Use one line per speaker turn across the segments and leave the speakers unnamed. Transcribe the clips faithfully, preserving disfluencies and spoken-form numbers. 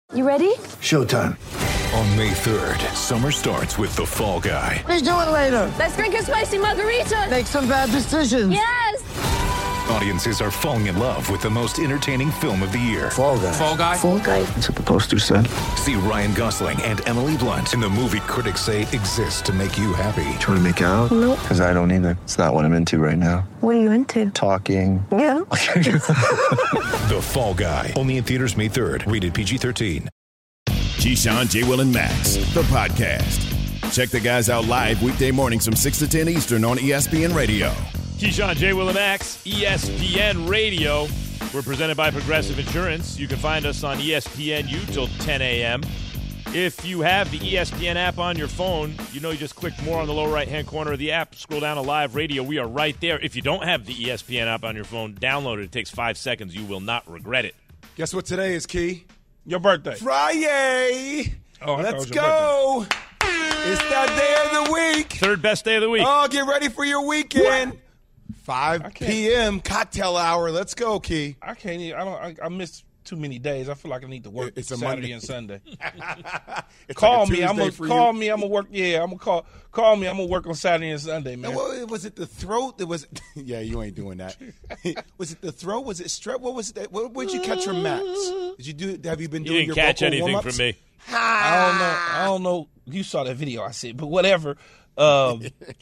You ready?
Showtime.
On May third, summer starts with The Fall Guy.
Let's do it later.
Let's drink a spicy margarita.
Make some bad decisions.
Yes!
Audiences are falling in love with the most entertaining film of the year.
Fall Guy.
Fall Guy?
Fall Guy.
That's what the poster said.
See Ryan Gosling and Emily Blunt in the movie critics say exists to make you happy.
Trying to make it out?
Nope.
Because I don't either. It's not what I'm into right now.
What are you into?
Talking.
Yeah.
The Fall Guy. Only in theaters May third. Rated P G thirteen.
Keyshawn, J. Will, and Max, the podcast. Check the guys out live weekday mornings from six to ten Eastern on E S P N Radio.
Keyshawn, J. Will, and Max, E S P N Radio. We're presented by Progressive Insurance. You can find us on E S P N U till ten a.m. If you have the E S P N app on your phone, you know you just click more on the lower right-hand corner of the app, scroll down to live radio. We are right there. If you don't have the E S P N app on your phone, download it. It takes five seconds. You will not regret it.
Guess what today is, Key?
Your birthday.
Friday.
Oh,
let's go. It's that day of the week.
Third best day of the week.
Oh, get ready for your weekend.
What?
five p.m. cocktail hour. Let's go, Key.
I can't even, I don't, I, I missed too many days. I feel like I need to work
It's a
Saturday
Monday.
and Sunday.
It's
Call
like a
me. I'm
Tuesday
gonna
for
call
you.
me. I'm gonna work. Yeah, I'm gonna call. Call me. I'm gonna work on Saturday and Sunday, man.
Now, what, was it the throat? That was. Yeah, you ain't doing that. Was it the throat? Was it strep? What was it? What did you catch from Max? Did you do? Have you been
You
doing
didn't
your
catch
vocal
anything
warm-ups?
from me.
I don't know. I don't know. You saw that video I said, but whatever. Um,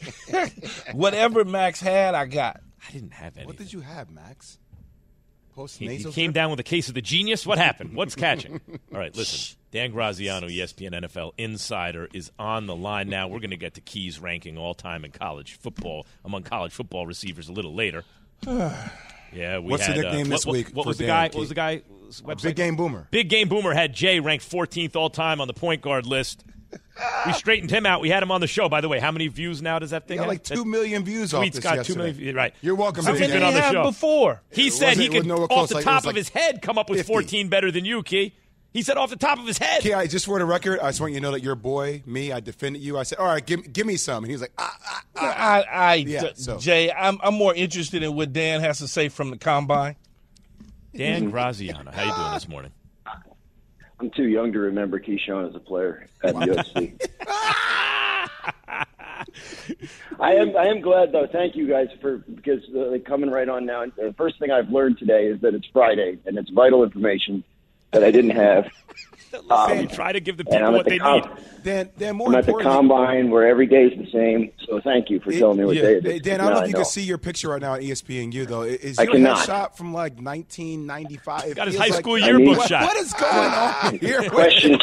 whatever Max had, I got.
I didn't have anything.
What did you have, Max? Post
He, he
nasal
came
drip?
down with a case of the genius. What happened? What's catching? All right, listen. Dan Graziano, E S P N N F L Insider, is on the line now. We're going to get to Key's ranking all-time in college football, among college football receivers a little later. Yeah, we
What's the
had,
nickname
uh,
this
what,
week
What, what
for
was the
Dan,
guy?
Key?
What was the guy? Website?
Big Game Boomer.
Big Game Boomer had Jay ranked fourteenth all-time on the point guard list. We straightened him out. We had him on the show. By the way, how many views now does that thing
Got
have?
like two
That
million views off
tweet's
this
got
yesterday.
two million views. Right.
You're welcome.
Since
Big
he's been
Dan.
on the
Had
show
before.
He
It
said
wasn't-
he
it was
could,
nowhere
off
close,
the
like, it
top
was
of
like
his head, come up with
fifty.
fourteen better than you, Key. He said off the top of his head.
Okay, I just for the record, I just want you to know that your boy, me, I defended you. I said, all right, give, give me some. And he was like, ah, ah, ah.
I, I,
Yeah,
D-
so.
Jay, I'm, I'm more interested in what Dan has to say from the combine.
Dan Graziano, how you doing this morning?
I'm too young to remember Keyshawn as a player at U S C. I am. I am glad though. Thank you guys for because uh, like, coming right on now. The first thing I've learned today is that it's Friday and it's vital information that I didn't have.
Um, try to give the
And
people
I'm
what
at the
they
com-
need.
Dan, Dan, more
I'm at the
importantly,
combine where every day is the same. So thank you for telling me what
yeah.
day it
Hey,
is.
Dan, I don't
Now
know if you
know.
can see your picture right now at E S P N U, though. Is
I
your
cannot.
headshot from like nineteen ninety-five?
Got his
Feels
high
like-
school
I
yearbook
need-
What,
shot.
what is going on here?
Question.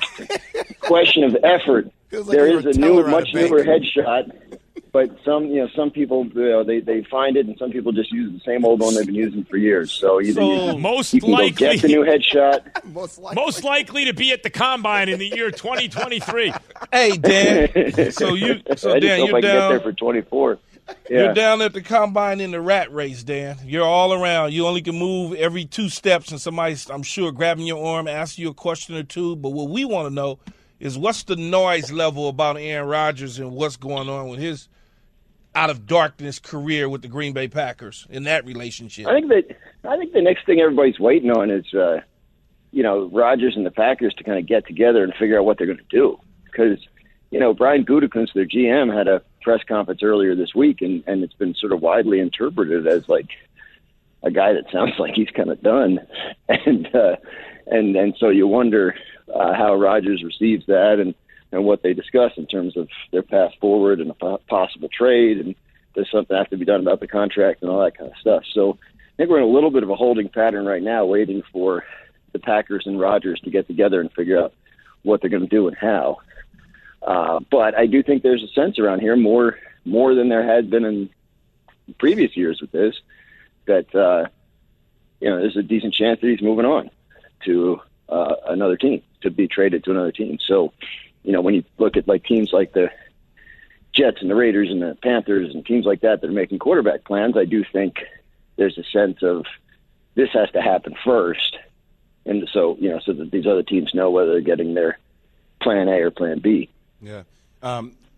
question of effort.
Feels like
There
you
is
were
a
a
new,
teller at a
much
bank.
newer headshot, but some, you know, some people, you know, they they find it, and some people just use the same old one they've been using for years. So either
So
you,
most
you can go
likely,
get the new headshot.
Most likely.
most likely to be at the combine in the year twenty twenty-three.
Hey, Dan. So you, so
I just
Dan,
hope
you're
I can get there
down.
for twenty-four.
You're
Yeah.
down at the combine in the rat race, Dan. You're all around. You only can move every two steps, and somebody's, I'm sure, grabbing your arm, asking you a question or two. But what we want to know is what's the noise level about Aaron Rodgers and what's going on with his out of darkness career with the Green Bay Packers in that relationship.
I think that I think the next thing everybody's waiting on is, uh, you know, Rodgers and the Packers to kind of get together and figure out what they're going to do. Because, you know, Brian Gutekunst, their G M, had a press conference earlier this week, and, and it's been sort of widely interpreted as like a guy that sounds like he's kind of done, and uh, and and so you wonder uh, how Rodgers receives that and. and what they discuss in terms of their path forward and a po- possible trade, and does something have to be done about the contract and all that kind of stuff. So I think we're in a little bit of a holding pattern right now, waiting for the Packers and Rodgers to get together and figure out what they're going to do and how. Uh, but I do think there's a sense around here, more more than there has been in previous years with this, that uh, you know there's a decent chance that he's moving on to uh, another team, to be traded to another team. So, you know, when you look at like teams like the Jets and the Raiders and the Panthers and teams like that that are making quarterback plans, I do think there's a sense of this has to happen first. And so, you know, so that these other teams know whether they're getting their plan A or plan B.
Yeah. Um,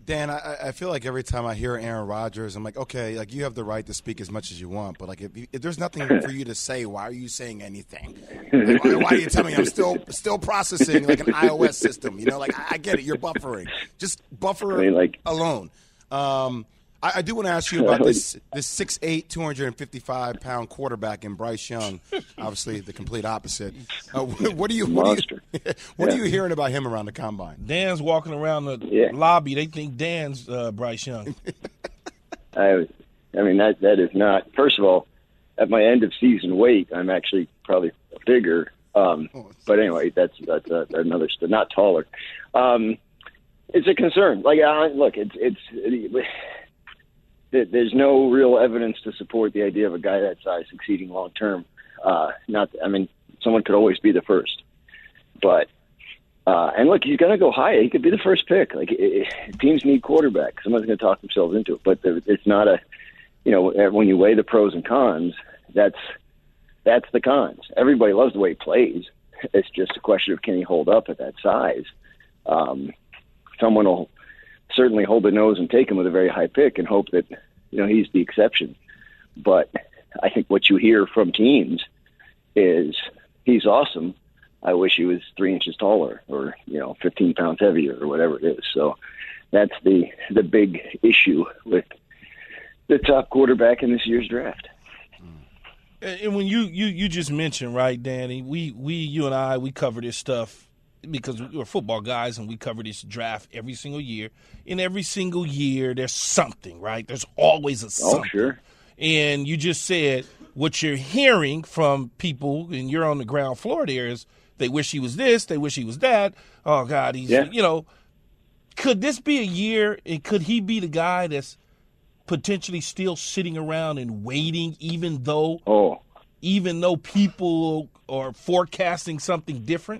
Dan, I, I feel like every time I hear Aaron Rodgers, I'm like, okay, like you have the right to speak as much as you want, but like if, if there's nothing for you to say, why are you saying anything? Like, why, why are you telling me I'm still still processing like an iOS system? You know, like I, I get it, you're buffering. Just buffer
I mean, like,
alone. Um, I, I do want to ask you about this this six eight, two hundred fifty-five pound quarterback in Bryce Young. Obviously, the complete opposite. Uh, what, what are you what, are you, what
yeah.
are you hearing about him around the combine?
Dan's walking around the
Yeah.
lobby. They think Dan's uh, Bryce Young.
I, I mean, that that is not. First of all, at my end of season weight, I'm actually probably bigger. Um, but anyway, that's that's uh, another. Not taller. Um, it's a concern. Like, uh, look, it's it's. It, there's no real evidence to support the idea of a guy that size succeeding long term. Uh, not, I mean, someone could always be the first, but uh, and look, he's going to go high. He could be the first pick. Like it, it, teams need quarterbacks. Someone's going to talk themselves into it, but it's not a, you know, when you weigh the pros and cons, that's that's the cons. Everybody loves the way he plays. It's just a question of can he hold up at that size. Um, someone will certainly hold the nose and take him with a very high pick and hope that, you know, he's the exception. But I think what you hear from teams is he's awesome. I wish he was three inches taller or, you know, fifteen pounds heavier or whatever it is. So that's the, the big issue with the top quarterback in this year's draft.
And when you, you, you just mentioned, right, Danny, we, we, you and I, we cover this stuff because we're football guys and we cover this draft every single year. In every single year, there's something, right? There's always a something.
Oh, sure.
And you just said what you're hearing from people, and you're on the ground floor there, is they wish he was this, they wish he was that. Oh, God, he's,
yeah.
you know, could this be a year, and could he be the guy that's potentially still sitting around and waiting, even though,
oh.
even though people are forecasting something different?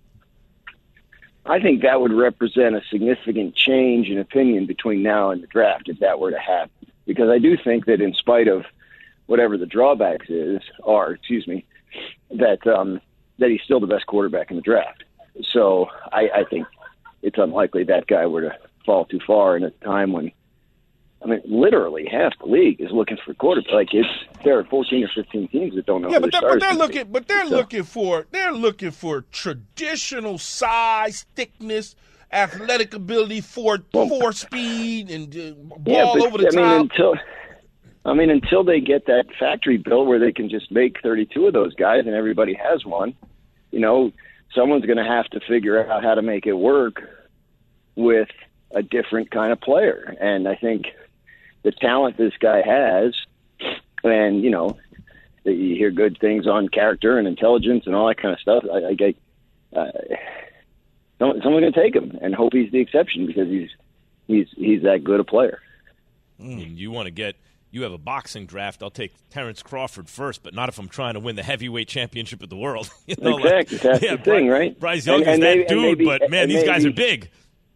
I think that would represent a significant change in opinion between now and the draft if that were to happen. Because I do think that in spite of whatever the drawbacks is, are, excuse me, that um, that he's still the best quarterback in the draft. So I, I think it's unlikely that guy were to fall too far in a time when, I mean, literally half the league is looking for quarterback. Like it's there are fourteen or fifteen teams that don't know.
Yeah,
who
but they're,
their
but they're
starters
looking,
be.
but they're
So-
looking for they're looking for traditional size, thickness, athletic ability, four four speed, and uh, ball
yeah, but,
over the
I
top.
mean, until I mean, until they get that factory built where they can just make thirty-two of those guys and everybody has one, you know, someone's going to have to figure out how to make it work with a different kind of player. And I think the talent this guy has, and, you know, you hear good things on character and intelligence and all that kind of stuff. I, I get, uh, someone's going to take him and hope he's the exception because he's he's he's that good a player.
Mm, you want to get you have a boxing draft. I'll take Terrence Crawford first, but not if I'm trying to win the heavyweight championship of the world. You know,
exactly,
like,
that's
yeah,
the thing,
Bryce,
right?
Bryce Young
And-
is
and
that
maybe- and
dude,
maybe-
but man,
and
these guys are
maybe-
big.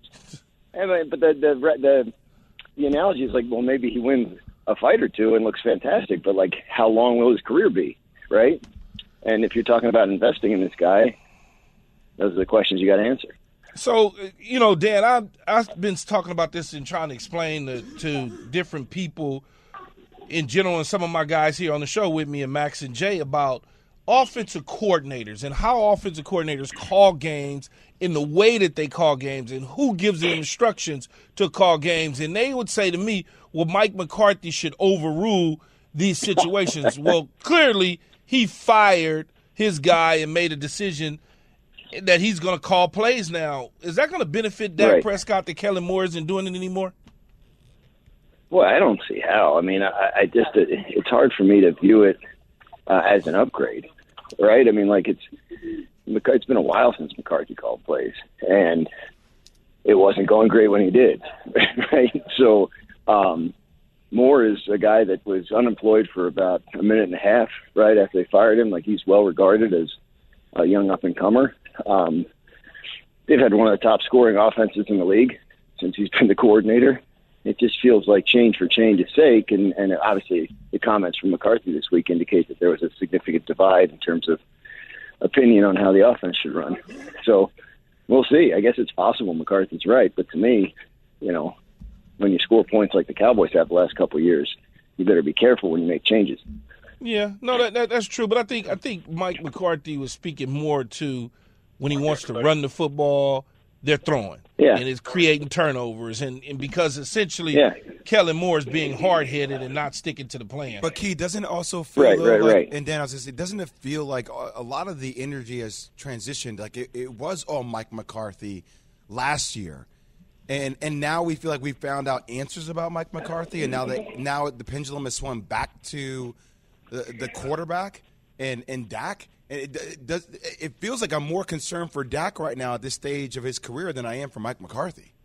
I mean, but the the the the analogy is like, well, maybe he wins a fight or two and looks fantastic, but like, how long will his career be, right? And if you're talking about investing in this guy, those are the questions you got to answer.
So, you know, Dan, I've, I've been talking about this and trying to explain to, to different people in general, and some of my guys here on the show with me, and Max and Jay, about offensive coordinators and how offensive coordinators call games in the way that they call games and who gives them instructions to call games. And they would say to me, well, Mike McCarthy should overrule these situations. Well, clearly he fired his guy and made a decision that he's going to call plays now. Is that going to benefit Dak
Right.
Prescott that Kellen Moore isn't doing it anymore?
Well, I don't see how. I mean, I, I just it's hard for me to view it uh, as an upgrade, right? I mean, like it's it's been a while since McCarthy called plays, and it wasn't going great when he did, right? So um, Moore is a guy that was unemployed for about a minute and a half right after they fired him. Like, he's well regarded as a young up-and-comer. Um, they've had one of the top scoring offenses in the league since he's been the coordinator. It just feels like change for change's sake, and, and obviously the comments from McCarthy this week indicate that there was a significant divide in terms of opinion on how the offense should run. So we'll see. I guess it's possible McCarthy's right, but to me, you know, when you score points like the Cowboys have the last couple of years, you better be careful when you make changes.
Yeah, no, that, that that's true. But I think I think Mike McCarthy was speaking more to when he wants to run the football, they're throwing.
Yeah.
And it's creating turnovers. And, and because essentially
yeah.
Kellen Moore is being hard-headed and not sticking to the plan.
But, Key, doesn't it also feel
right,
though,
right,
like,
right.
and Dan, I was going to say, doesn't it feel like a lot of the energy has transitioned? Like it, it was all Mike McCarthy last year. And and now we feel like we found out answers about Mike McCarthy, and now that now the pendulum has swung back to the, the quarterback and, and Dak. And it, it does. It feels like I'm more concerned for Dak right now at this stage of his career than I am for Mike McCarthy.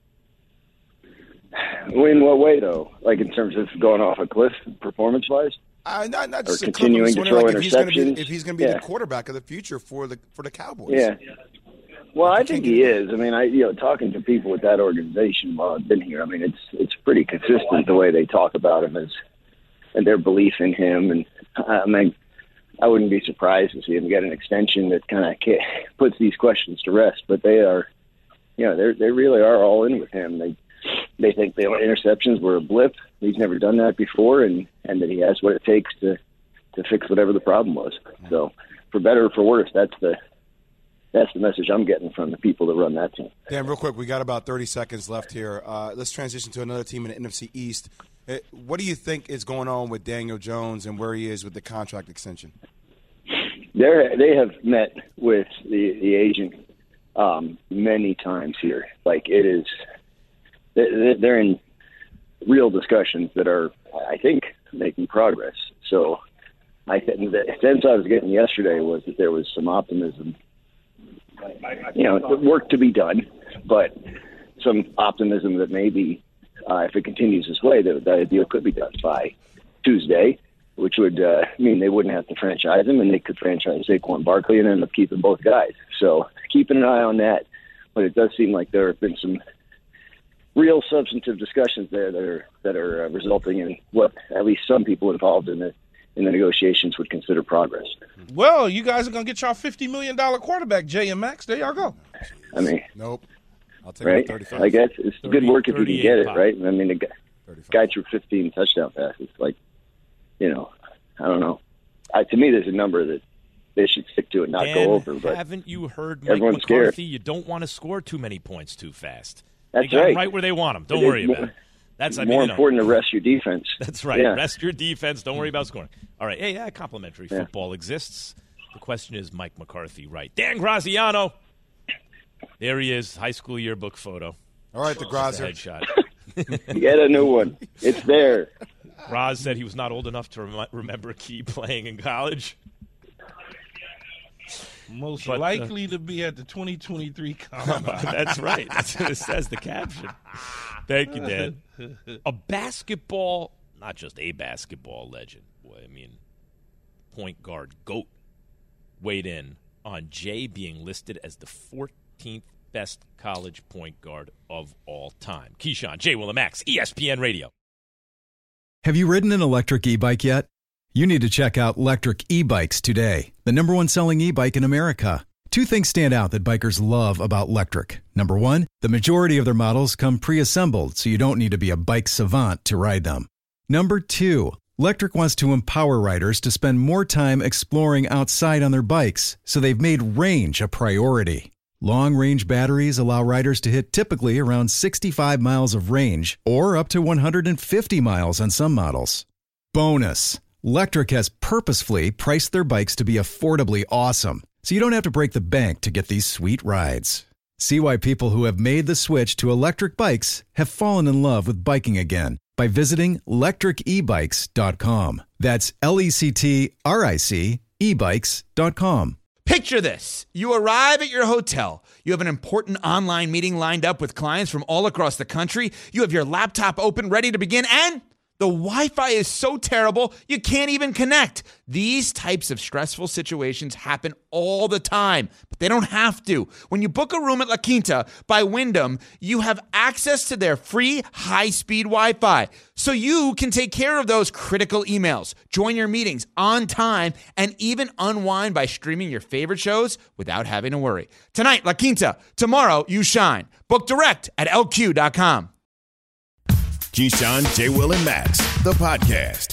In what way, though? Like in terms of going off a cliff, performance-wise,
uh, not, not
or
just
continuing to throw
like
interceptions.
If he's going to be, if he's going to be
yeah.
the quarterback of the future for the for the Cowboys.
Yeah. Well, I think he is. I mean, I you know, talking to people with that organization while I've been here, I mean, it's it's pretty consistent the way they talk about him as and their belief in him. And I mean, I wouldn't be surprised to see him get an extension that kind of puts these questions to rest. But they are, you know, they they really are all in with him. They they think the interceptions were a blip. He's never done that before, and and that he has what it takes to to fix whatever the problem was. So, for better or for worse, that's the That's the message I'm getting from the people that run that team.
Dan, real quick, we got about thirty seconds left here. Uh, let's transition to another team in the N F C East. Uh, what do you think is going on with Daniel Jones and where he is with the contract extension?
They they have met with the, the agent um, many times here. Like it is, they're in real discussions that are, I think, making progress. So I think the sense I was getting yesterday was that there was some optimism. You know, work to be done, but some optimism that maybe uh, if it continues this way, that the deal could be done by Tuesday, which would uh, mean they wouldn't have to franchise him, and they could franchise Saquon Barkley and end up keeping both guys. So keeping an eye on that. But it does seem like there have been some real substantive discussions there that are that are uh, resulting in what at least some people involved in the in the negotiations would consider progress.
Well, you guys are going to get y'all fifty million dollars quarterback, Jay and Max. There y'all go.
I mean,
nope. I'll take
right?
thirty-five.
I guess it's
thirty,
good work if you can get it, right? I mean, the guy,
thirty-five.
guy threw fifteen touchdown passes. Like, you know, I don't know. I, to me, there's a number that they should stick to and not
Dan,
go over. But
haven't you heard Mike
everyone's
McCarthy?
scared.
You don't want to score too many points too fast.
That's
they got
right.
right where they want them. Don't
It
worry
is
about
more,
it. That's I
more
mean, you know,
important to rest your defense.
That's right.
Yeah.
Rest your defense. Don't worry about scoring. All right. Hey, yeah, complimentary
Yeah.
football exists. The question is, Mike McCarthy right? Dan Graziano. There he is, high school yearbook photo.
All right, the
Just a
Grazer.
headshot.
Get a new one. It's there.
Graz said he was not old enough to rem- remember Key playing in college.
Most
But, uh,
likely to be at the twenty twenty-three Combine.
That's right. That's what it says, the caption. Thank you, Dan. A basketball, not just a basketball legend. Boy, I mean, point guard GOAT weighed in on Jay being listed as the fourteenth best college point guard of all time. Keyshawn, Jay Willimax, E S P N Radio.
Have you ridden an electric e-bike yet? You need to check out Lectric E-Bikes today, the number one selling e-bike in America. Two things stand out that bikers love about Lectric. Number one, the majority of their models come pre-assembled, so you don't need to be a bike savant to ride them. Number two, Lectric wants to empower riders to spend more time exploring outside on their bikes, so they've made range a priority. Long-range batteries allow riders to hit typically around sixty-five miles of range, or up to one hundred fifty miles on some models. Bonus! Lectric has purposefully priced their bikes to be affordably awesome, so you don't have to break the bank to get these sweet rides. See why people who have made the switch to electric bikes have fallen in love with biking again by visiting lectric e bikes dot com. That's L E C T R I C e bikes dot com.
Picture this. You arrive at your hotel. You have an important online meeting lined up with clients from all across the country. You have your laptop open, ready to begin, and the Wi-Fi is so terrible, you can't even connect. These types of stressful situations happen all the time, but they don't have to. When you book a room at La Quinta by Wyndham, you have access to their free high-speed Wi-Fi, so you can take care of those critical emails, join your meetings on time, and even unwind by streaming your favorite shows without having to worry. Tonight, La Quinta. Tomorrow, you shine. Book direct at L Q dot com.
Keyshawn, J. Will, and Max, the podcast.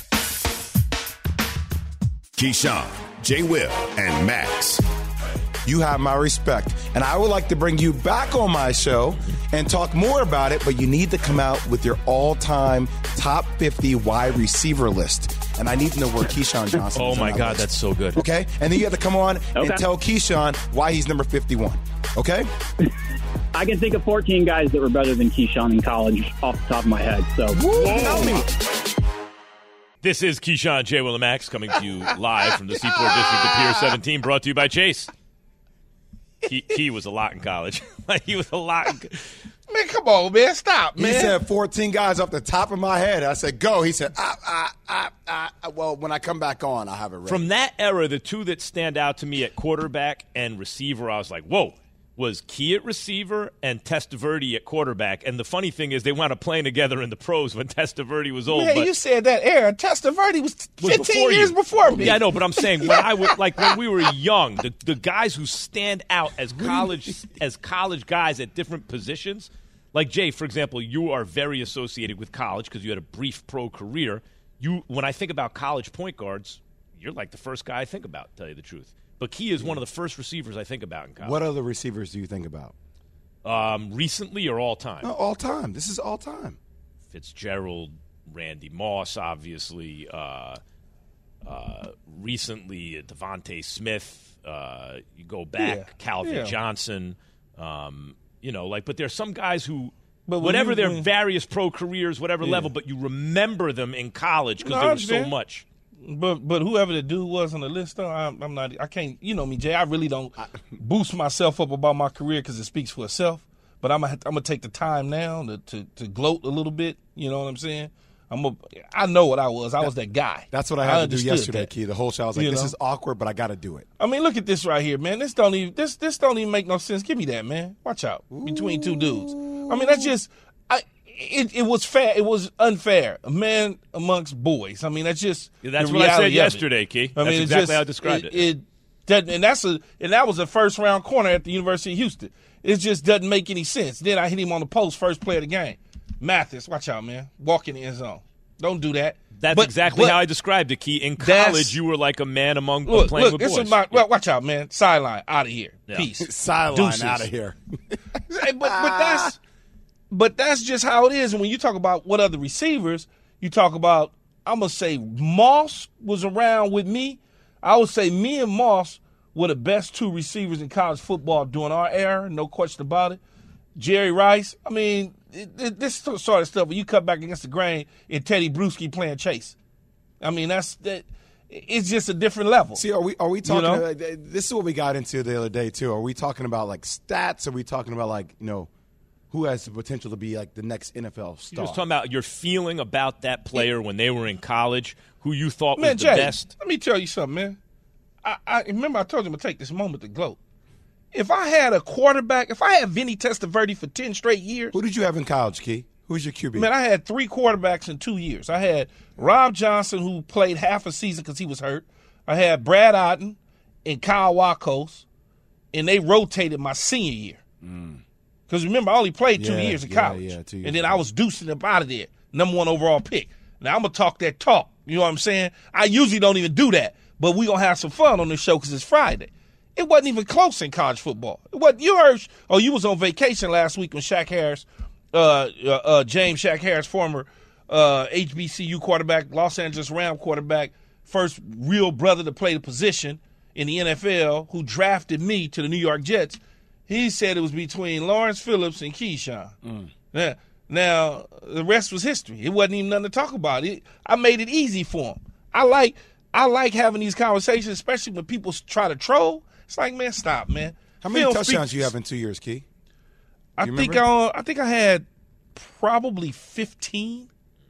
Keyshawn, J. Will, and Max.
You have my respect. And I would like to bring you back on my show and talk more about it, but you need to come out with your all-time top fifty wide receiver list. And I need to know where Keyshawn Johnson
Oh,
is.
my
on that
God,
list.
that's so good.
Okay? And then you have to come on
Okay.
and tell Keyshawn why he's number fifty-one. Okay?
I can think of fourteen guys that were better than Keyshawn in college off the top of my head. So,
Tell me.
This is Keyshawn, J. Will, and Max coming to you live from the Seaport District of Pier seventeen, brought to you by Chase. He, he was a lot in college. Like, he was a lot. In,
Man, come on, man. Stop, man.
He said fourteen guys off the top of my head. I said, go. He said, ah, ah, ah, ah. Well, when I come back on, I'll have it ready.
From that era, the two that stand out to me at quarterback and receiver, I was like, whoa, was Key at receiver and Testaverde at quarterback. And the funny thing is they wound up playing together in the pros when Testaverde was old.
Man,
but
you said that era. Testaverde was
was
fifteen
before
years
you.
before me.
Yeah, I know, but I'm saying when I was like when we were young, the, the guys who stand out as college as college guys at different positions, like Jay, for example, you are very associated with college because you had a brief pro career. You, when I think about college point guards, you're like the first guy I think about, to tell you the truth. But Key is one of the first receivers I think about in college.
What other receivers do you think about?
Um, recently or all time?
No, all time. This is all time.
Fitzgerald, Randy Moss, obviously. Uh, uh, recently, Devontae Smith. Uh, you go back,
Yeah,
Calvin
yeah.
Johnson. Um, you know, like, but there's some guys who,
But when
whatever
you-
their
when-
various pro careers, whatever
Yeah.
level, but you remember them in college because
No, I
there was so
understand.
much.
But but whoever the dude was on the list, though, I'm, I'm not. I can't. You know me, Jay. I really don't boost myself up about my career because it speaks for itself. But I'm gonna I'm gonna take the time now to, to to gloat a little bit. You know what I'm saying? I'm a. I know what I was. I was that guy.
That's what I had to do
understood
yesterday,
that.
Key. The whole show, I was like,
You
this
know?
is awkward, but I got to do it.
I mean, look at this right here, man. This don't even this this don't even make no sense. Give me that, man. Watch out between two dudes. I mean, that's just. I. It, it was fair. It was unfair. A man amongst boys. I mean, that's just.
Yeah, that's
the
what I said
reality of it.
yesterday, Key.
I
That's
mean, it's
exactly
just-
how I described it.
It, doesn't, and that's a and that was a first round corner at the University of Houston. It just doesn't make any sense. Then I hit him on the post, first play of the game. Mathis, watch out, man. Walk in the end zone. Don't do that.
That's
But-
exactly
but-
how I described it, Key. In
That's-
college, you were like a man among
Look,
playing
look,
with
it's
boys.
about, well, watch out, man. Sideline, out of here.
Yeah.
Peace.
Sideline
Deuces.
out of here.
Hey, but, but that's but that's just how it is. And when you talk about what other receivers, you talk about, I'm gonna say Moss was around with me. I would say me and Moss were the best two receivers in college football during our era, no question about it. Jerry Rice, I mean, it, it, this sort of stuff when you cut back against the grain and Teddy Bruschi playing Chase. I mean, that's that. It's just a different level.
See, are we are we talking?
You know?
about, this is what we got into the other day too. Are we talking about like stats? Are we talking about like you know who has the potential to be like the next N F L
You're
star?
just talking about your feeling about that player when they were in college, who you thought
Man,
was the
Jay,
best.
let me tell you something, man. I, I remember I told you I'm gonna take this moment to gloat. If I had a quarterback, if I had Vinny Testaverde for ten straight years,
Who did you have in college, Key? Who's your Q B?
man, I had three quarterbacks in two years. I had Rob Johnson, who played half a season because he was hurt. I had Brad Otten and Kyle Wachos, and they rotated my senior year. Because remember, I only played two
Yeah,
years in
yeah,
college.
yeah, two years
and then
ago.
I was deucing up out of there, number one overall pick. Now, I'm going to talk that talk. You know what I'm saying? I usually don't even do that, but we going to have some fun on this show because it's Friday. It wasn't even close in college football. It wasn't, you heard, oh, you was on vacation last week when Shaq Harris, uh, uh, uh, James Shaq Harris, former uh, H B C U quarterback, Los Angeles Ram quarterback, first real brother to play the position in the N F L, who drafted me to the New York Jets. He said it was between Lawrence Phillips and Keyshawn.
Mm.
Now, now, the rest was history. It wasn't even nothing to talk about. It, I made it easy for him. I like I like having these conversations, especially when people try to troll. It's like, man, stop, man.
How many
Film
touchdowns
speaks-
you have in two years, Key?
I
You
think
remember?
I, I think I had probably fifteen.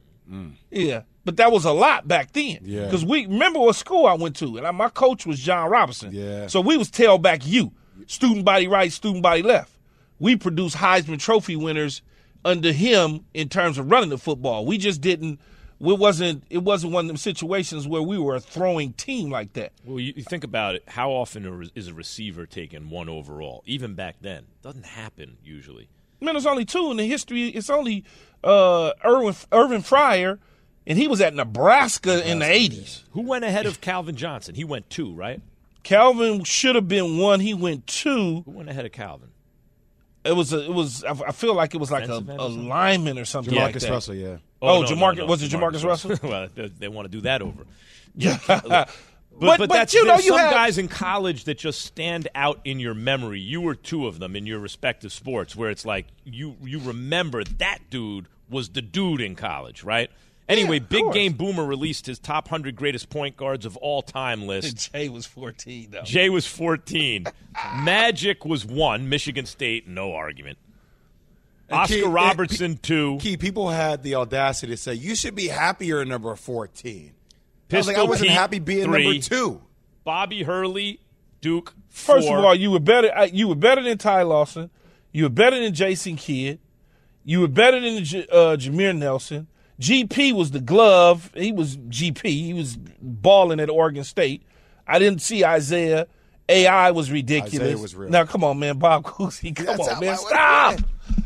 Yeah, but that was a lot back then.
Yeah.
Because we remember what school I went to, and I, my coach was John Robinson.
Yeah.
So we was tailback U, student body right, student body left. We produced Heisman Trophy winners under him in terms of running the football. We just didn't. It wasn't. It wasn't one of them situations where we were a throwing team like that.
Well, you, you think about it. How often a re- is a receiver taken one overall? Even back then, doesn't happen usually.
Man, there's only two in the history. It's only uh, Irvin, Irvin Fryer, and he was at Nebraska, Nebraska in the eighties.
Who went ahead of Calvin Johnson? He went two, right?
Calvin should have been one. He went two.
Who went ahead of Calvin?
It was a, it was. I feel like it was like a, a lineman or something
Jamarcus
like that.
Russell, yeah.
Oh,
Oh, no,
Jamarcus
no, no.
was it Jamarcus,
Jamarcus
Russell?
well, they, they want to do that over.
Yeah.
But,
But-
but,
but
that's
you know,
there's
you
some
have-
guys in college that just stand out in your memory. You were two of them in your respective sports, where it's like you you remember that dude was the dude in college, right? Anyway,
Yeah, of
Big
course.
Game Boomer released his top one hundred greatest point guards of all time list.
Jay was fourteen, though.
Jay was fourteen. Magic was one. Michigan State, no argument.
And
Oscar
Key-
Robertson,
and,
two.
Key, people had the audacity to say, you should be happier in number fourteen. I was
Pistol
like, I wasn't
Pete,
happy being
three.
number two.
Bobby Hurley, Duke, four.
First of all, you were better. uh, You were better than Ty Lawson. You were better than Jason Kidd. You were better than J- uh, Jameer Nelson. G P was the glove. He was G P. He was balling at Oregon State. I didn't see Isaiah. A I was ridiculous.
Isaiah was real.
Now, come on, man. Bob Cousy. Come
That's
on,
how
man.
I-
Stop.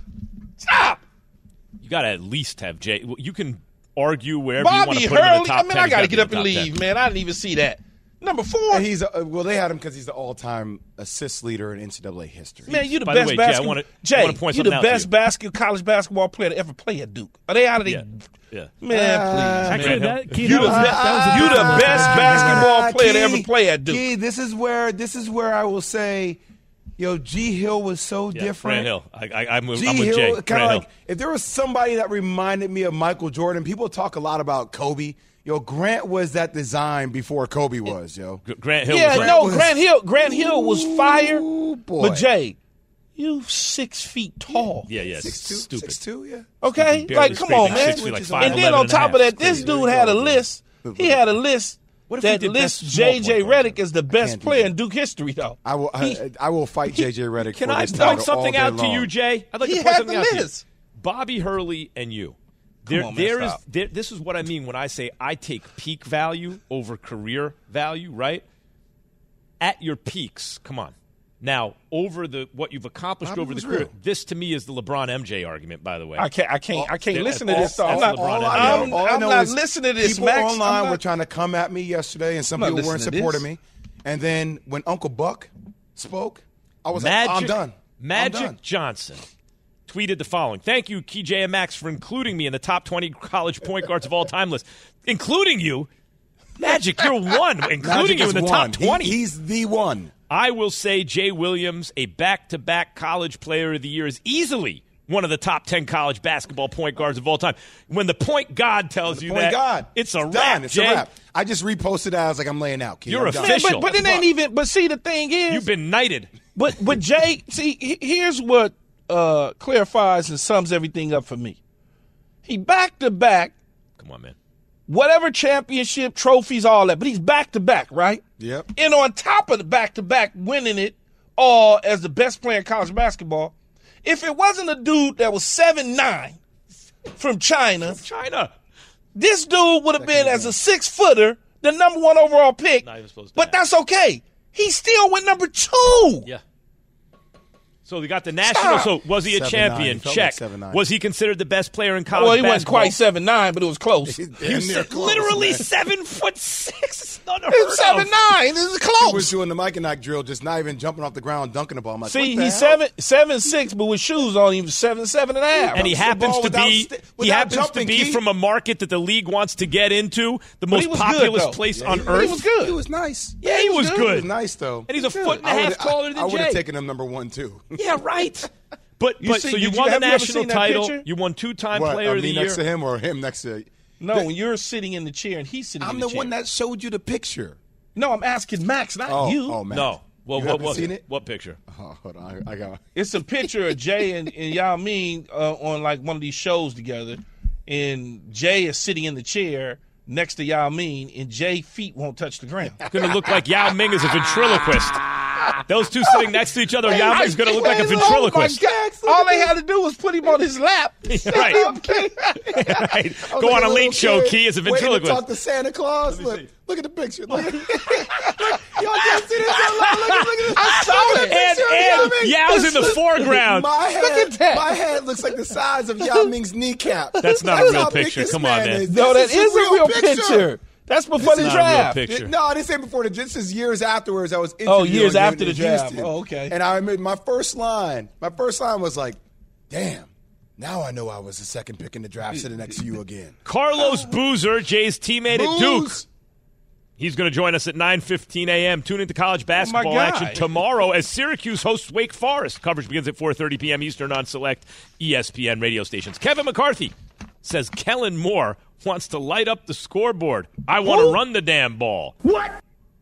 Stop.
You got to at least have Jay. You can argue wherever you want
Bobby
to put him in the
Hurley.
top
I mean,
ten.
I
He's
got to
gotta
get
be
up
in the
and
top
leave,
ten.
man. I didn't even see that. Number four.
And he's uh, well, they had him because he's the all-time assist leader in N C double A history.
Man, you the
By the
best
way, Jay, I
basketball.
wanna- I
Jay,
wanna point
you the
something out to
best
you.
basket college basketball player to ever play at Duke. Are they out of the
Yeah. Yeah.
man?
Uh,
please,
Actually,
man.
that, Key,
You
that
the
was,
be-
that was a
you the
different
best
one.
basketball
Ah,
player to
Key,
ever play at Duke.
Key, this is where this is where I will say, yo, G Hill was so
Yeah,
different.
Grant Hill. I, I, I'm, with-
G
I'm with
Hill,
Jay.
kind
Grant
of
Hill.
like if there was somebody that reminded me of Michael Jordan. People talk a lot about Kobe. Yo, Grant was that design before Kobe was. Yo,
G- Grant Hill
Yeah,
was
no,
like,
Grant Hill. Grant Hill was fire.
Ooh, boy.
But Jay, you six feet tall.
yeah, yeah,
six two,
stupid.
six two, yeah.
Okay,
Barely
like come
scraping
on, man.
six feet, like five
And then
eleven
on
and a
top
half.
of that,
It's
this
crazy.
dude had a list. He had a list
What if he
that
did
lists
best small
J J
point guard?
Redick as the best
can't do
player
that.
in Duke history, though.
I will. I, I will fight J J Redick.
Can
for
I
this
point
title
something
all
out
day
to you,
long.
Jay? I'd like
He
to point
had
something
the
out to you.
list.
Bobby Hurley and you. There,
on, man,
there is.
stop.
There, this is what I mean when I say I take peak value over career value. Right? At your peaks, come on. Now, over the what you've accomplished
Bobby
over the
was
career,
real.
this to me is the LeBron M J argument. By the way,
I can't. I can't. I can't
Yeah,
listen to
all-
this. Though. I'm
that's
not.
LeBron
All I
I'm,
know, all I
I'm
know
not
is
listening to this.
people
Max.
online
I'm not-
were trying to come at me yesterday, and some
I'm not
people weren't
listening to
supporting
this.
me. And then when Uncle Buck spoke, I was like, I'm
Magic,
done.
Magic
I'm done.
Johnson tweeted the following. Thank you, Key J and Max, for including me in the top twenty college point guards of all time list. Including you. Magic, you're one, including
Magic
you
is
in the
one.
top
He-
twenty.
he's the one.
I will say Jay Williams, a back-to-back college player of the year, is easily one of the top ten college basketball point guards of all time. When the point god tells you
Point
that,
God.
it's a
It's
wrap,
done. It's
Jay.
a wrap. I just reposted it. I was like, I'm laying out. Kid.
You're
I'm done.
official.
But, but it ain't even. But see, the thing is,
You've been knighted.
But but Jay, see, he- here's what uh, clarifies and sums everything up for me. He back to back,
Come on, man.
whatever championship, trophies, all that. But he's back to back, right?
Yep.
And on top of the back to back, winning it all as the best player in college basketball. If it wasn't a dude that was seven nine from China,
China.
this dude would have been as a six footer, the number one overall pick.
Not even supposed to
But
have.
that's okay. He still went number two.
Yeah. So we got the national.
Stop.
So was he a
seven
champion?
nine. He felt
Check.
like seven nine.
Was he considered the best player in college
Well, he wasn't
basketball?
quite seven nine, but it was close.
He's
He
damn
was
near close,
literally
man.
seven foot six. It's unheard
It's
of.
seven nine. This is
He was
close.
doing the Mike and Ike drill, just not even jumping off the ground, dunking the ball. I'm like,
See,
what the
he's
hell?
seven seven six, but with shoes on, he was seven seven and a half.
And he
Bounce the
happens
ball
to
without
be
st-
he
without
happens
jumping,
to be
Key.
from a market that the league wants to get into, the
But
most
he was good,
populous
though.
place
Yeah,
on
he-
earth.
he was good.
He was nice.
Yeah, he was
He
good.
was nice though.
And he's a
Good.
foot and a
I
half
would've-
taller than
I, I would have
Jay.
taken him number one too.
Yeah, right. But
You
but
see-
so you
did you-
won the
have you ever
national
seen that
title.
picture?
You won two-time
What,
player
uh,
of the
me next to
year.
him or him next to?
No,
The-
when you're sitting in the chair and he's sitting
I'm
in
the
the chair.
one that showed you the picture.
No, I'm asking Max, not
Oh,
you.
oh man.
No. Well,
You
what
haven't
was
seen
it?
it?
What picture?
Oh, hold on, I, I got.
It's a picture of Jay and, and Yao Ming uh, on like one of these shows together, and Jay is sitting in the chair next to Yao Ming, and Jay's feet won't touch the ground.
Going to look like Yao Ming is a ventriloquist. Those two sitting next to each other, Yami's going to look like a ventriloquist.
Oh all they had to do was put him on his lap.
Right. Right. Go on a late show, Key, as a ventriloquist.
Talk to Santa Claus. Look, look at the picture. Look at, look, y'all can't see this. Look, look, look, look at this.
I saw it.
And, and Yao's in the foreground.
My head,
look at that.
My head looks like the size of Yao Ming's kneecap.
That's not
That's
a real
how big
picture.
this
Come on, man.
is.
No,
This
that is a real picture.
picture.
That's before the
not a
draft.
real picture.
No, I didn't say before the draft. This is years afterwards. I was
Oh,
interviewing
years
him
after
in
the draft.
Houston.
Oh, okay.
And I remember my first line. My first line was like, "Damn, now I know I was the second pick in the draft, sitting next to you again."
Carlos Boozer, Jay's teammate at Duke.
Booze.
He's going to join us at nine fifteen a.m. Tune into college basketball
guy.
action tomorrow as Syracuse hosts Wake Forest. Coverage begins at four thirty p.m. Eastern on select E S P N radio stations. Kevin McCarthy says Kellen Moore wants to light up the scoreboard. I want to run the damn ball.
What?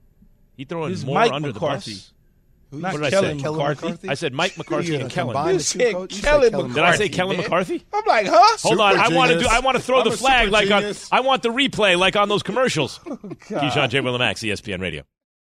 He throwing
This is
Moore
Mike
under
McCarthy.
the bus?
Not
What did I
Kellen
say?
McCarthy.
I said Mike McCarthy and Kellen.
combine
You
the two
said
coaches?
Kellen
Kellen
McCarthy.
Did I say Kellen
man.
McCarthy?
I'm like, huh?
Hold on, I want to do.
genius.
I want to throw
I'm
the
a
flag
super
like on.
genius.
I want the replay like on those commercials. Keyshawn J. Willimax, E S P N Radio.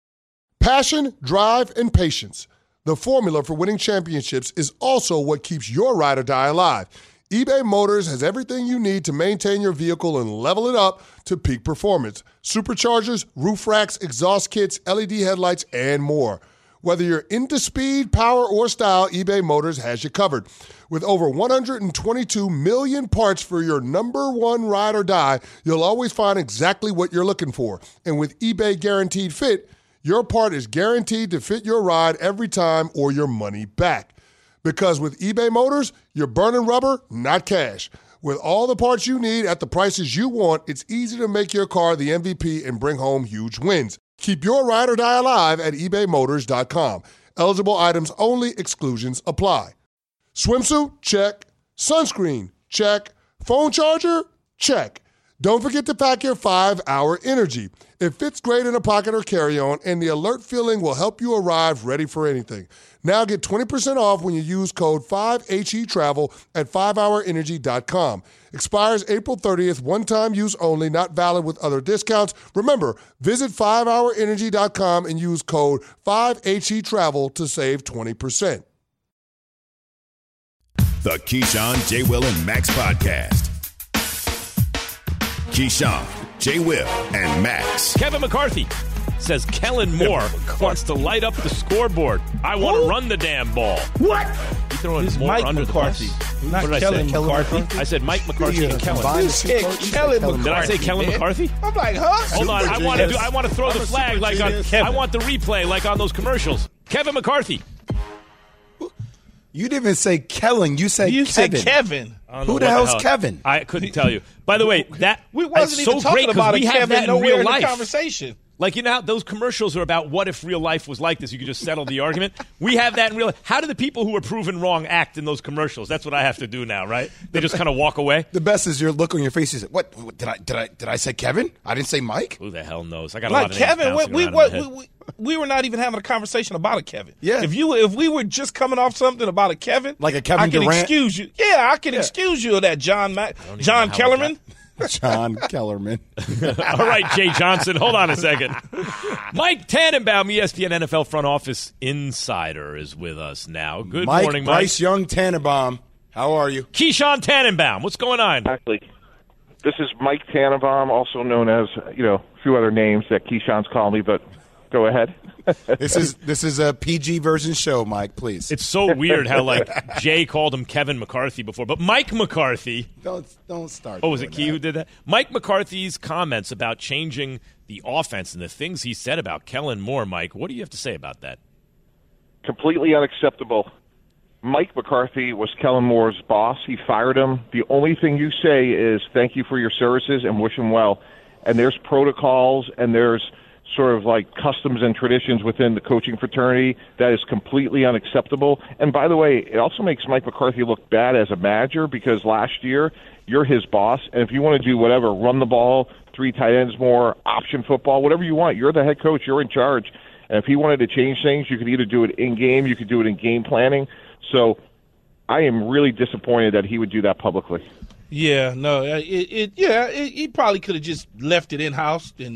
Passion, drive, and patience. The formula for winning championships is also what keeps your ride or die alive. eBay Motors has everything you need to maintain your vehicle and level it up to peak performance. Superchargers, roof racks, exhaust kits, L E D headlights, and more. Whether you're into speed, power, or style, eBay Motors has you covered. With over one hundred twenty-two million parts for your number one ride or die, you'll always find exactly what you're looking for. And with eBay Guaranteed Fit, your part is guaranteed to fit your ride every time or your money back. Because with eBay Motors, you're burning rubber, not cash. With all the parts you need at the prices you want, it's easy to make your car the M V P and bring home huge wins. Keep your ride or die alive at ebay motors dot com. Eligible items only. Exclusions apply. Swimsuit? Check. Sunscreen? Check. Phone charger? Check. Don't forget to pack your five hour Energy. It fits great in a pocket or carry-on, and the alert feeling will help you arrive ready for anything. Now get twenty percent off when you use code five H E travel at five hour energy dot com. Expires April thirtieth, one-time use only, not valid with other discounts. Remember, visit five hour energy dot com and use code five H E travel to save twenty percent.
The Keyshawn, J. Will, and Max podcast. Keyshawn, J. Will, and Max.
Kevin McCarthy says Kellen Moore wants to light up the scoreboard. I want to run the damn ball.
What?
You throwing
This is
Moore
Mike
under
McCarthy,
the bus?
not
What did
Kellen
I say?
McCarthy.
I said Mike McCarthy and Kellen.
combine
You
the two
said
coaches?
Kellen
Kellen
Did I
McCarthy.
say Kellen
man.
McCarthy?
I'm like, huh?
Hold on, I want to do. I want to throw
I'm
the
a
flag
super
like on.
genius.
I want the replay like on those commercials. Kevin McCarthy.
You didn't even say Kellen. You said
You
Kevin.
said Kevin.
I don't know
Who the
what
hell's
hell-
Kevin?
I couldn't tell you. By the way, that
We wasn't
it's
even
so
talking
great because
about a
we have
Kevin
that in
nowhere
real
in the
life.
conversation.
Like, you know how those commercials are about what if real life was like this? You could just settle the argument. We have that in real life. How do the people who are proven wrong act in those commercials? That's what I have to do now, right? They just kind of walk away.
The best is your look on your face. You say, "What, what did I did I did I say Kevin? I didn't say Mike."
Who the hell knows? I got a
Like
lot of names
Kevin, we
bouncing
we,
around in
what,
my head.
we, we we were not even having a conversation about a Kevin.
Yeah.
If you if we were just coming off something about a Kevin,
Like a Kevin
I can
Durant?
excuse you. Yeah, I can excuse you of that John Mac,
even
John
know how we
Kellerman.
John Kellerman.
All right, Jay Johnson, hold on a second. Mike Tannenbaum, E S P N N F L front office insider, is with us now. Good
Mike
morning, Mike.
Bryce Young Tannenbaum. How are you?
Keyshawn Tannenbaum, what's going on?
Exactly. This is Mike Tannenbaum, also known as, you know, a few other names that Keyshawn's called me, but go ahead.
This is this is a P G version show, Mike, please.
It's so weird how, like, Jay called him Kevin McCarthy before, but Mike McCarthy.
Don't don't start.
Oh, was it
doing
Key
that.
who did that? Mike McCarthy's comments about changing the offense and the things he said about Kellen Moore, Mike, what do you have to say about that?
Completely unacceptable. Mike McCarthy was Kellen Moore's boss. He fired him. The only thing you say is thank you for your services and wish him well. And there's protocols and there's sort of like customs and traditions within the coaching fraternity that is completely unacceptable. And by the way, it also makes Mike McCarthy look bad as a manager because last year you're his boss. And if you want to do whatever, run the ball, three tight ends more, option football, whatever you want, you're the head coach. You're in charge. And if he wanted to change things, you could either do it in-game, you could do it in game planning. So I am really disappointed that he would do that publicly.
Yeah, no, it, it yeah, it, he probably could have just left it in house and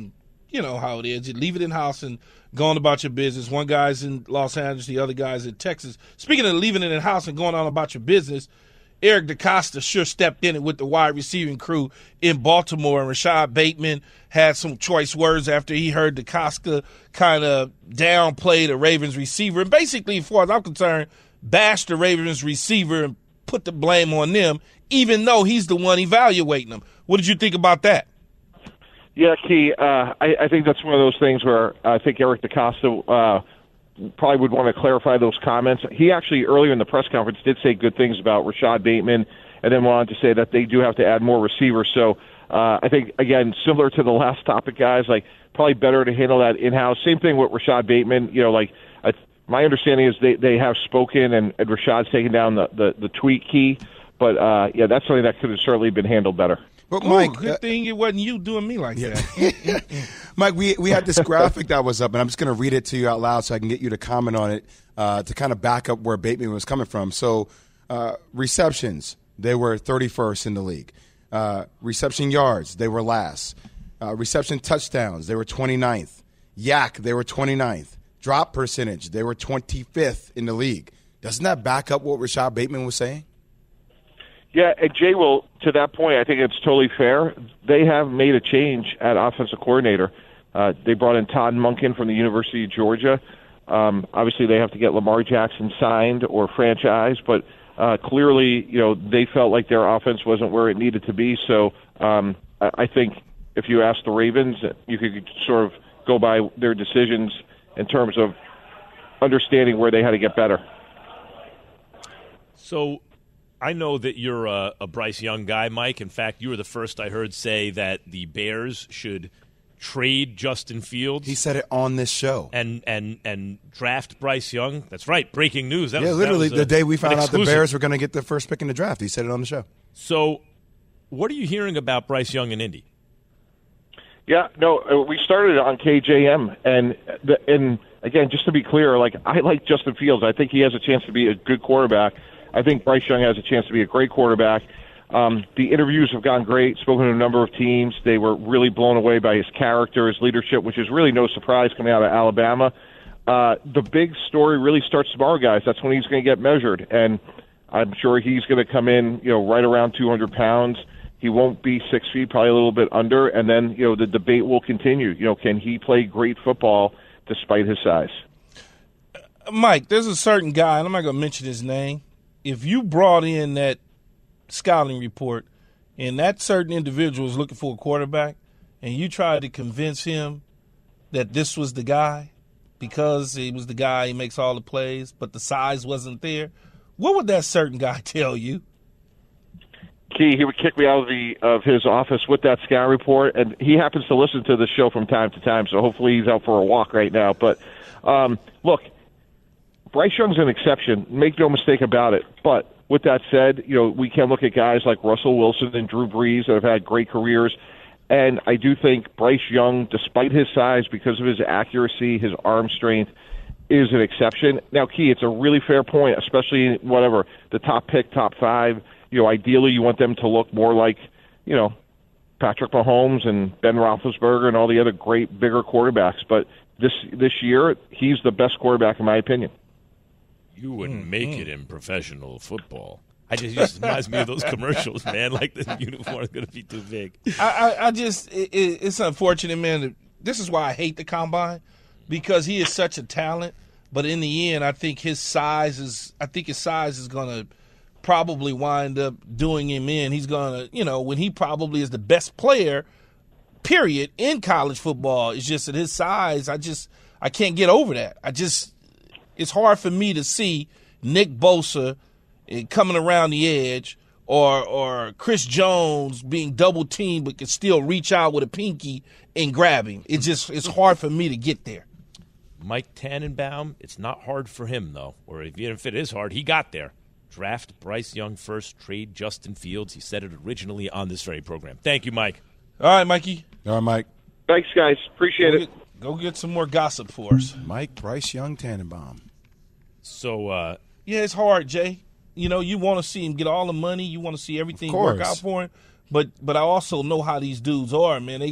you know how it is. You leave it in house and going about your business. One guy's in Los Angeles, the other guy's in Texas. Speaking of leaving it in house and going on about your business, Eric DeCosta sure stepped in it with the wide receiving crew in Baltimore, and Rashad Bateman had some choice words after he heard DeCosta kind of downplay the Ravens receiver. And basically, as far as I'm concerned, bash the Ravens receiver and put the blame on them, even though he's the one evaluating them. What did you think about that?
Yeah, Key, uh, I, I think that's one of those things where I think Eric DeCosta uh, probably would want to clarify those comments. He actually, earlier in the press conference, did say good things about Rashad Bateman and then wanted to say that they do have to add more receivers. So uh, I think, again, similar to the last topic, guys, like probably better to handle that in-house. Same thing with Rashad Bateman. You know, like I, my understanding is they, they have spoken, and, and Rashad's taken down the, the, the tweet key. But, uh, yeah, that's something that could have certainly been handled better.
But Mike,
Ooh, good
uh,
thing it wasn't you doing me like
yeah.
that.
Mike, we we had this graphic that was up, and I'm just going to read it to you out loud so I can get you to comment on it uh, to kind of back up where Bateman was coming from. So uh, receptions, they were thirty-first in the league. Uh, reception yards, they were last. Uh, reception touchdowns, they were twenty-ninth. Yak, they were twenty-ninth. Drop percentage, they were twenty-fifth in the league. Doesn't that back up what Rashad Bateman was saying?
Yeah, and Jay, will to that point, I think it's totally fair. They have made a change at offensive coordinator. Uh, they brought in Todd Monken from the University of Georgia. Um, obviously, they have to get Lamar Jackson signed or franchised, but uh, clearly, you know, they felt like their offense wasn't where it needed to be. So um, I, I think if you ask the Ravens, you could sort of go by their decisions in terms of understanding where they had to get better.
So I know that you're a, a Bryce Young guy, Mike. In fact, you were the first I heard say that the Bears should trade Justin Fields.
He said it on this show.
And and and draft Bryce Young. That's right. Breaking news. That
yeah,
was,
literally
that was a,
the day we found out the Bears were going to get the first pick in the draft. He said it on the show.
So what are you hearing about Bryce Young in Indy?
Yeah, no, uh, we started on K J M, and the, and again, just to be clear, like I like Justin Fields. I think he has a chance to be a good quarterback. I think Bryce Young has a chance to be a great quarterback. Um, the interviews have gone great, spoken to a number of teams. They were really blown away by his character, his leadership, which is really no surprise coming out of Alabama. Uh, the big story really starts tomorrow, guys. That's when he's going to get measured, and I'm sure he's going to come in, you know, right around two hundred pounds. He won't be six feet, probably a little bit under, and then, you know, the debate will continue. You know, can he play great football despite his size?
Mike, there's a certain guy, and I'm not going to mention his name. If you brought in that scouting report and that certain individual is looking for a quarterback and you tried to convince him that this was the guy because he was the guy, he makes all the plays, but the size wasn't there, what would that certain guy tell you?
Key, he would kick me out of the of his office with that scout report, and he happens to listen to the show from time to time, so hopefully he's out for a walk right now. But um, look, Bryce Young's an exception. Make no mistake about it. But with that said, you know, we can look at guys like Russell Wilson and Drew Brees that have had great careers. And I do think Bryce Young, despite his size, because of his accuracy, his arm strength, is an exception. Now, Key, it's a really fair point, especially whatever, the top pick, top five. You know, ideally you want them to look more like, you know, Patrick Mahomes and Ben Roethlisberger and all the other great, bigger quarterbacks. But this this year, he's the best quarterback in my opinion.
You wouldn't make it in professional football. I just, it just reminds me of those commercials, man. Like the uniform is going to be too big.
I, I, I just, it, it's unfortunate, man. This is why I hate the combine, because he is such a talent. But in the end, I think his size is, I think his size is going to probably wind up doing him in. He's going to, you know, when he probably is the best player, period, in college football. It's just that his size, I just, I can't get over that. I just, it's hard for me to see Nick Bosa coming around the edge or or Chris Jones being double teamed but can still reach out with a pinky and grab him. It's just, it's hard for me to get there.
Mike Tannenbaum, it's not hard for him, though. Or even if it is hard, he got there. Draft Bryce Young first, trade Justin Fields. He said it originally on this very program. Thank you, Mike.
All right, Mikey.
All right, Mike.
Thanks, guys. Appreciate
go
it.
Get, go get some more gossip for us.
Mike, Bryce Young, Tannenbaum.
So, uh,
yeah, it's hard, Jay. You know, you want to see him get all the money. You want to see everything work out for him. But but I also know how these dudes are, man. They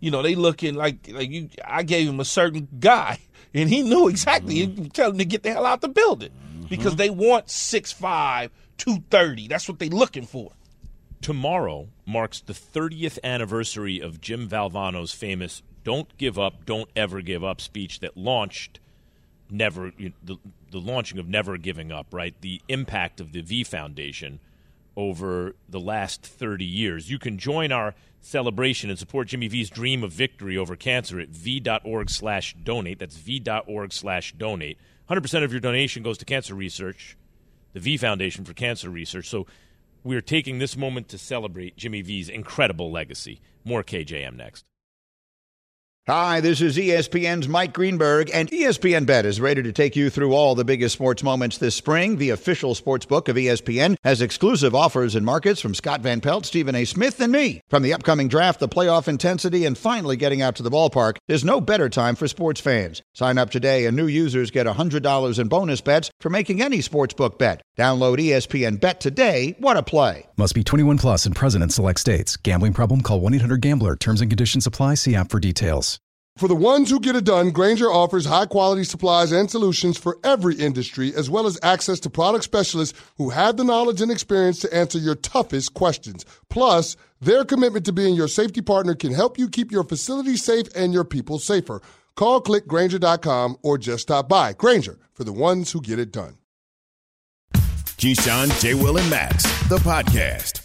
you know, they looking like like you. I gave him a certain guy, and he knew exactly. Mm-hmm. Tell him to get the hell out the building mm-hmm. because they want six five, two thirty. That's what they looking for.
Tomorrow marks the thirtieth anniversary of Jim Valvano's famous "Don't Give Up, Don't Ever Give Up" speech that launched never you know, the, the launching of Never Giving Up, right? The impact of the V Foundation over the last thirty years. You can join our celebration and support Jimmy V's dream of victory over cancer at v.org slash donate. That's v.org slash donate. one hundred percent of your donation goes to cancer research, the V Foundation for Cancer Research. So we're taking this moment to celebrate Jimmy V's incredible legacy. More K J M next.
Hi, this is E S P N's Mike Greenberg, and E S P N Bet is ready to take you through all the biggest sports moments this spring. The official sports book of E S P N has exclusive offers and markets from Scott Van Pelt, Stephen A. Smith, and me. From the upcoming draft, the playoff intensity, and finally getting out to the ballpark, there's no better time for sports fans. Sign up today, and new users get one hundred dollars in bonus bets for making any sportsbook bet. Download E S P N Bet today. What a play.
Must be twenty-one plus and present in select states. Gambling problem? Call one eight hundred gambler. Terms and conditions apply. See app for details.
For the ones who get it done, Grainger offers high-quality supplies and solutions for every industry, as well as access to product specialists who have the knowledge and experience to answer your toughest questions. Plus, their commitment to being your safety partner can help you keep your facility safe and your people safer. Call click Grainger dot com or just stop by. Grainger, for the ones who get it done.
Keyshawn, J. Will, and Max, the podcast.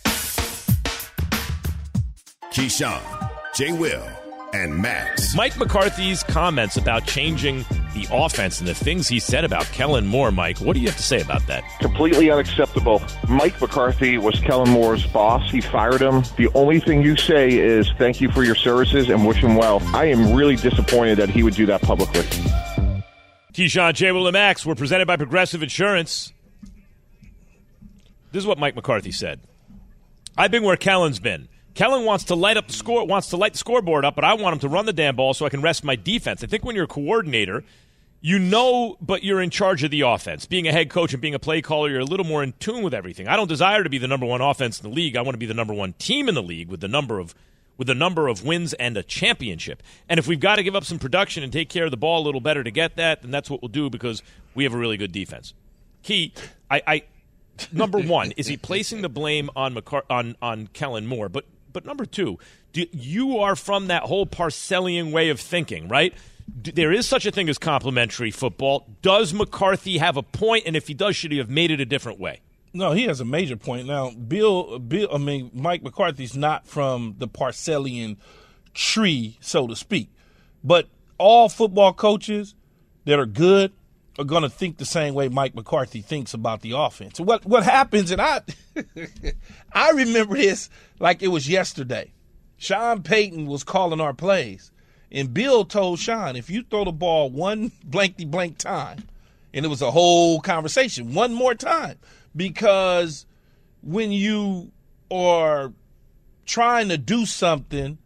Keyshawn, J. Will, and Max.
Mike McCarthy's comments about changing the offense and the things he said about Kellen Moore, Mike, what do you have to say about that?
Completely unacceptable. Mike McCarthy was Kellen Moore's boss. He fired him. The only thing you say is thank you for your services and wish him well. I am really disappointed that he would do that publicly.
Keyshawn, J. Will, and Max, we're presented by Progressive Insurance. This is what Mike McCarthy said. I've been where Kellen's been. Kellen wants to light up the score, wants to light the scoreboard up, but I want him to run the damn ball so I can rest my defense. I think when you're a coordinator, you know, but you're in charge of the offense. Being a head coach and being a play caller, you're a little more in tune with everything. I don't desire to be the number one offense in the league. I want to be the number one team in the league with the number of with the number of wins and a championship. And if we've got to give up some production and take care of the ball a little better to get that, then that's what we'll do because we have a really good defense. Key, I, I number one, is he placing the blame on McCar- on on Kellen Moore? But But number two, do, you are from that whole Parcellian way of thinking, right? Do, there is such a thing as complimentary football. Does McCarthy have a point? And if he does, should he have made it a different way?
No, he has a major point. Now, Bill, Bill, I mean, Mike McCarthy's not from the Parcellian tree, so to speak. But all football coaches that are good are going to think the same way Mike McCarthy thinks about the offense. What what happens, and I I remember this like it was yesterday. Sean Payton was calling our plays, and Bill told Sean, if you throw the ball one blankety blank time, and it was a whole conversation, one more time, because when you are trying to do something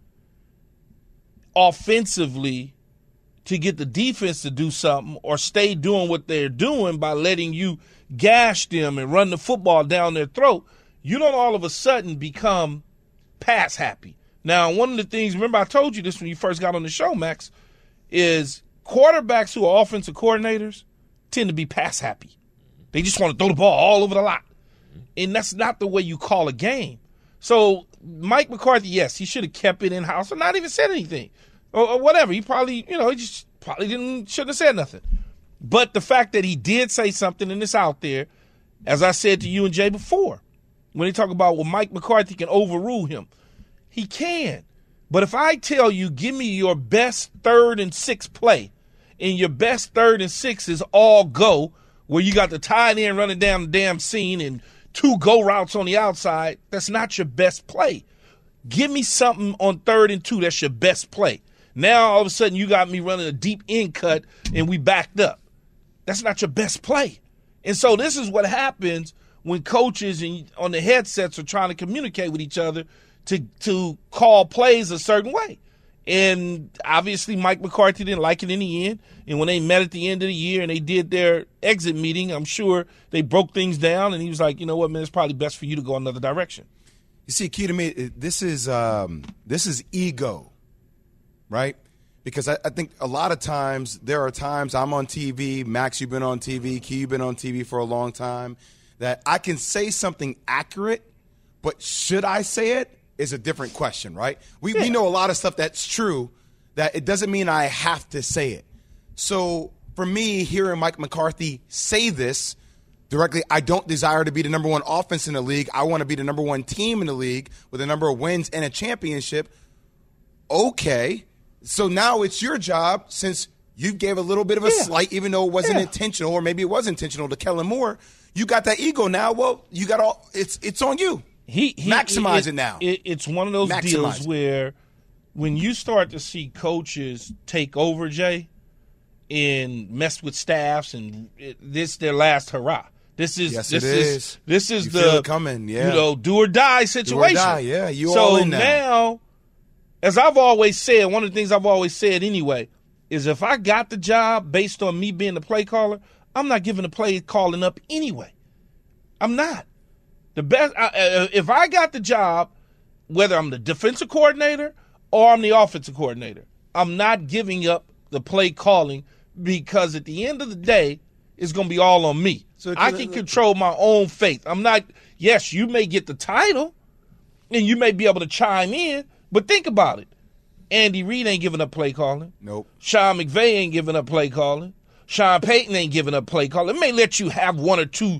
offensively to get the defense to do something or stay doing what they're doing by letting you gash them and run the football down their throat, you don't all of a sudden become pass happy. Now, one of the things, remember I told you this when you first got on the show, Max, is quarterbacks who are offensive coordinators tend to be pass happy. They just want to throw the ball all over the lot. And that's not the way you call a game. So Mike McCarthy, yes, he should have kept it in-house or not even said anything. Or, or whatever. He probably, you know, he just probably didn't, shouldn't have said nothing. But the fact that he did say something and it's out there, as I said to you and Jay before, when they talk about, well, Mike McCarthy can overrule him. He can. But if I tell you, give me your best third and sixth play, and your best third and six is all go, where you got the tight end running down the damn scene and two go routes on the outside, that's not your best play. Give me something on third and two that's your best play. Now, all of a sudden, you got me running a deep end cut, and we backed up. That's not your best play. And so this is what happens when coaches and on the headsets are trying to communicate with each other to to call plays a certain way. And obviously Mike McCarthy didn't like it in the end. And when they met at the end of the year and they did their exit meeting, I'm sure they broke things down. And he was like, you know what, man, it's probably best for you to go another direction.
You see, key to me, this is um, this is ego.
right? Because I, I think a lot of times there are times I'm on T V, Max, you've been on T V, Q, you've been on T V for a long time, that I can say something accurate, but should I say it is a different question, right? We, yeah. we know a lot of stuff that's true, that it doesn't mean I have to say it. So for me, hearing Mike McCarthy say this directly, I don't desire to be the number one offense in the league. I want to be the number one team in the league with a number of wins and a championship. Okay. So now it's your job, since you gave a little bit of a yeah. slight, even though it wasn't yeah. intentional, or maybe it was intentional, to Kellen Moore. You got that ego now. Well, you got all. It's it's on you.
He, he
maximize
it,
it now.
It, it's one of those maximize deals it. where when you start to see coaches take over, Jay, and mess with staffs, and it, this their last hurrah. This is
yes,
this
it
is,
is.
this is
you
the
feel it coming. Yeah.
You know, do or die situation.
Do or die. Yeah, you
so
all in now.
now. As I've always said, one of the things I've always said anyway is if I got the job based on me being the play caller, I'm not giving the play calling up anyway. I'm not. The best. I, if I got the job, whether I'm the defensive coordinator or I'm the offensive coordinator, I'm not giving up the play calling, because at the end of the day, it's going to be all on me. So I can control my own fate. I'm not. Yes, you may get the title, and you may be able to chime in. But think about it. Andy Reid ain't giving up play calling.
Nope.
Sean McVay ain't giving up play calling. Sean Payton ain't giving up play calling. It may let you have one or two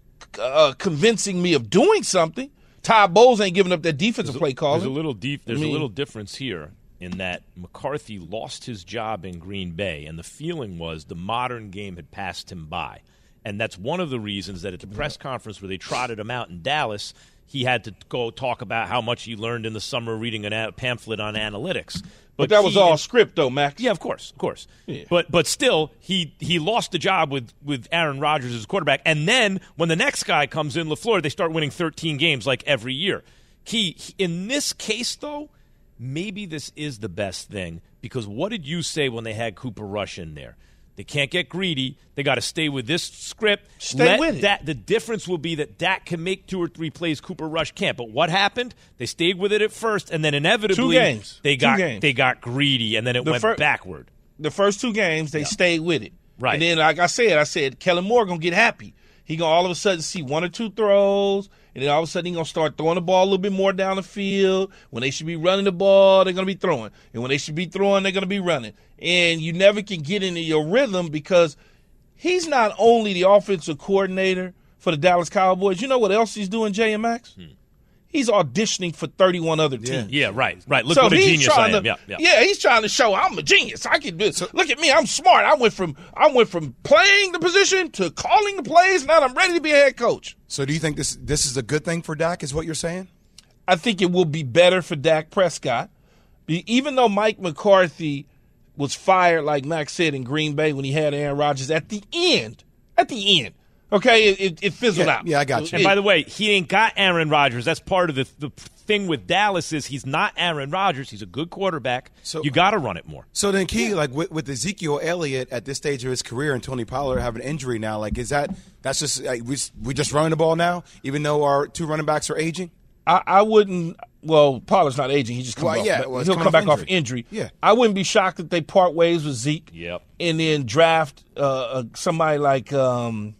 uh, convincing me of doing something. Todd Bowles ain't giving up that defensive
there's
play calling.
There's a little deep. There's
I mean,
a little difference here in that McCarthy lost his job in Green Bay, and the feeling was the modern game had passed him by. And that's one of the reasons that at the press conference where they trotted him out in Dallas, he had to go talk about how much he learned in the summer reading a pamphlet on analytics.
But, but that was all script, though, Max.
Yeah, of course, of course.
Yeah.
But but still, he he lost the job with, with Aaron Rodgers as quarterback. And then when the next guy comes in, LaFleur, they start winning thirteen games like every year. Key, in this case, though, maybe this is the best thing, because what did you say when they had Cooper Rush in there? They can't get greedy. They got to stay with this script.
Stay
Let
with it.
That, the difference will be that Dak can make two or three plays Cooper Rush can't. But what happened? They stayed with it at first, and then inevitably
two games.
they got
two games.
they got greedy, and then it
the
went
fir-
backward.
The first two games, they yeah. stayed with it.
Right.
And then, like I said, I said, Kellen Moore going to get happy. He going to all of a sudden see one or two throws, and then all of a sudden he going to start throwing the ball a little bit more down the field. When they should be running the ball, they're going to be throwing. And when they should be throwing, they're going to be running. And you never can get into your rhythm, because he's not only the offensive coordinator for the Dallas Cowboys. You know what else he's doing, Jay and Max? Hmm. He's auditioning for thirty-one other teams.
Yeah, yeah right, right. Look
so
what a genius I am.
To,
yeah, yeah.
yeah, he's trying to show I'm a genius. I can do it. So, look at me, I'm smart. I went from I went from playing the position to calling the plays. Now I'm ready to be a head coach.
So do you think this this is a good thing for Dak, is what you're saying?
I think it will be better for Dak Prescott. Even though Mike McCarthy was fired, like Max said, in Green Bay when he had Aaron Rodgers at the end. At the end. Okay, it, it, it fizzled
yeah,
out.
Yeah, I got you.
And by the way, he ain't got Aaron Rodgers. That's part of the the thing with Dallas is he's not Aaron Rodgers. He's a good quarterback. So you got to run it more.
So then, Key, yeah. like with, with Ezekiel Elliott at this stage of his career and Tony Pollard having an injury now, like is that that's just like, we we just running the ball now, even though our two running backs are aging?
I, I wouldn't. Well, Pollard's not aging. He just comes
well,
off.
Yeah, well,
he'll come
off
back
injury.
off injury.
Yeah,
I wouldn't be shocked if they part ways with Zeke.
Yep.
And then draft uh, somebody like. Um,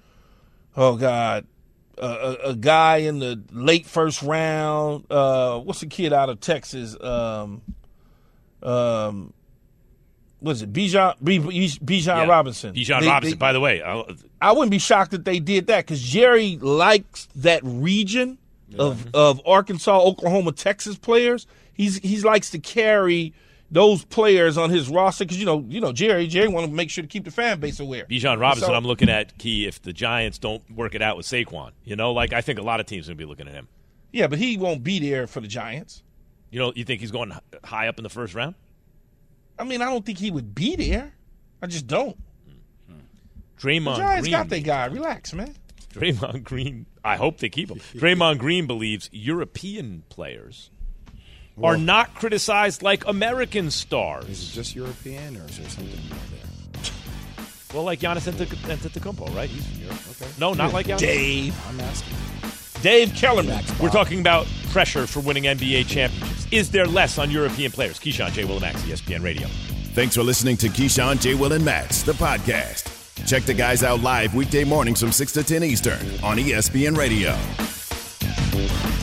Oh, God, uh, a, a guy in the late first round. Uh, what's the kid out of Texas? Um, um, what is it? Bijan, Bijan
yeah.
Robinson.
Bijan
they,
Robinson,
they,
by the way. I'll,
I wouldn't be shocked if they did that, because Jerry likes that region yeah. of, of Arkansas, Oklahoma, Texas players. He's He likes to carry those players on his roster, because you know, you know, Jerry, Jerry want to make sure to keep the fan base aware.
Bijan Robinson,
so,
I'm looking at, Key, if the Giants don't work it out with Saquon. You know, like I think a lot of teams are going to be looking at him.
Yeah, but he won't be there for the Giants.
You know, you think he's going high up in the first round?
I mean, I don't think he would be there. I just don't.
Draymond
the Giants
Green.
got their guy. Relax, man.
Draymond Green. I hope they keep him. Draymond Green believes European players Whoa. are not criticized like American stars.
Is it just European, or is there something more there?
Well, like Giannis Antetokounmpo, right? He's from Europe. Okay. No, not like Giannis.
Dave.
I'm asking.
Dave Kellerman.
We're talking about pressure for winning N B A championships. focus is there less on European players? Keyshawn, J. Will, and Max, E S P N Radio.
Thanks for listening to Keyshawn, J. Will, and Max, the podcast. Check the guys out live weekday mornings from six to ten Eastern on E S P N Radio.